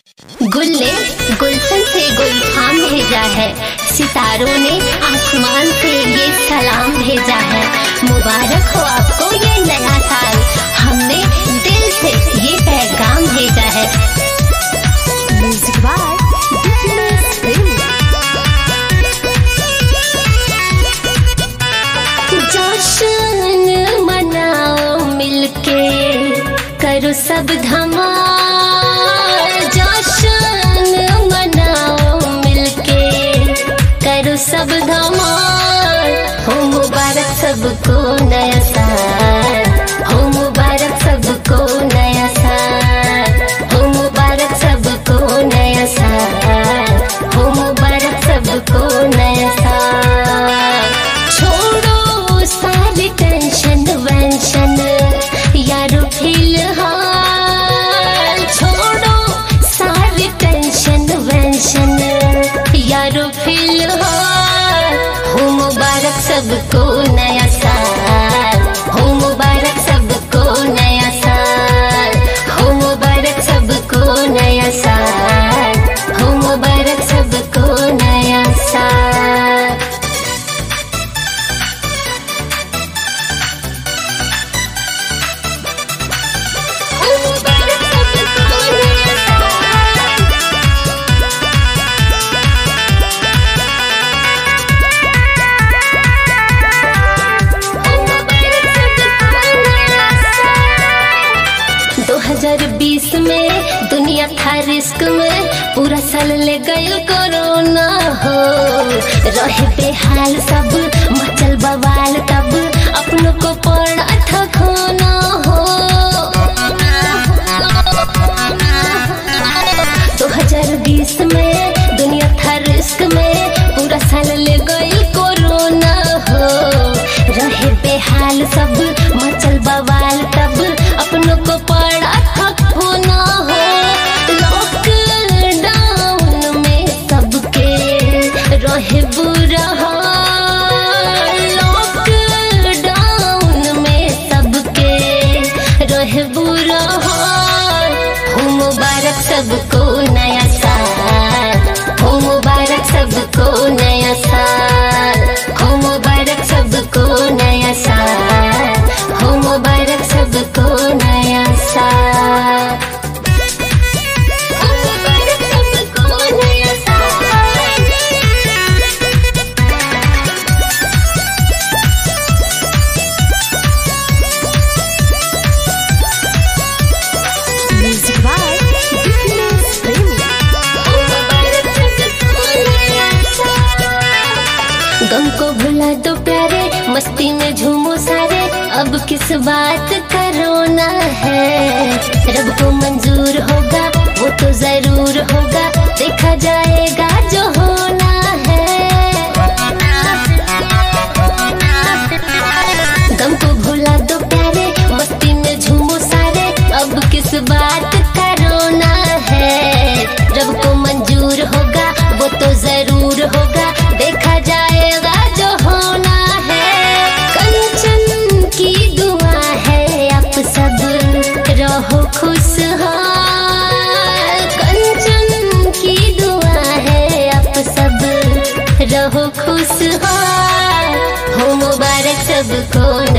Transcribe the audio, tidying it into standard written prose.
गुल ने गुलशन से गुलफाम भेजा है, सितारों ने आसमान से ये सलाम भेजा है। मुबारक हो आपको ये नया साल, हमने दिल से ये पैगाम भेजा है। म्यूजिक बाय जश्न मनाओ मिलके, करो सब धमाल। जश्न मनाओ मिलके, करो सब धमाल। हो मुबारक सबको नया साल, हो मुबारक सबको नया साल, हो मुबारक सबको नया साल, हो मुबारक सबको नया साल। छोड़ो सारी टेंशन वेंशन यारो फिलहाल, छोड़ो सारी टेंशन वेंशन यारो फिलहाल। हो मुबारक सबको नया साल, हो मुबारक सबको नया साल, हो मुबारक सबको नया साल, हो मुबारक सबको नया साल। में दुनिया था रिस्क में, पूरा साल ले गई कोरोना हो। रहे बेहाल सब, मचल बवाल तब, अपनों को पड़ा था खोना हो। 2020 में दुनिया था रिस्क में, पूरा साल ले गई कोरोना हो। रहे बेहाल सब, मचल बवाल तब, अपनों को पड़ा था खोना हो। लॉकडाउन में सबके रहे बुरा हाल, लॉकडाउन में सबके रहे बुरा हाल। हो मुबारक सबको नया साल, हो मुबारक सबको नया साल, हो मुबारक सबको नया साल, हो मुबारक सबको नया साल। गम को भुला दो प्यारे, मस्ती में झूमो सारे, अब किस बात का रोना है। रब को मंजूर होगा वो तो जरूर होगा, देखा जाएगा जो होना है। गम को भुला दो प्यारे, मस्ती में झूमो सारे, अब किस बात का रोना है। रब को मंजूर होगा वो तो जरूर होगा, देखा जाएगा जो होना है। कंचन की दुआ है आप सब रहो खुशहाल, कंचन की दुआ है आप सब रहो खुशहाल। हो मुबारक सबको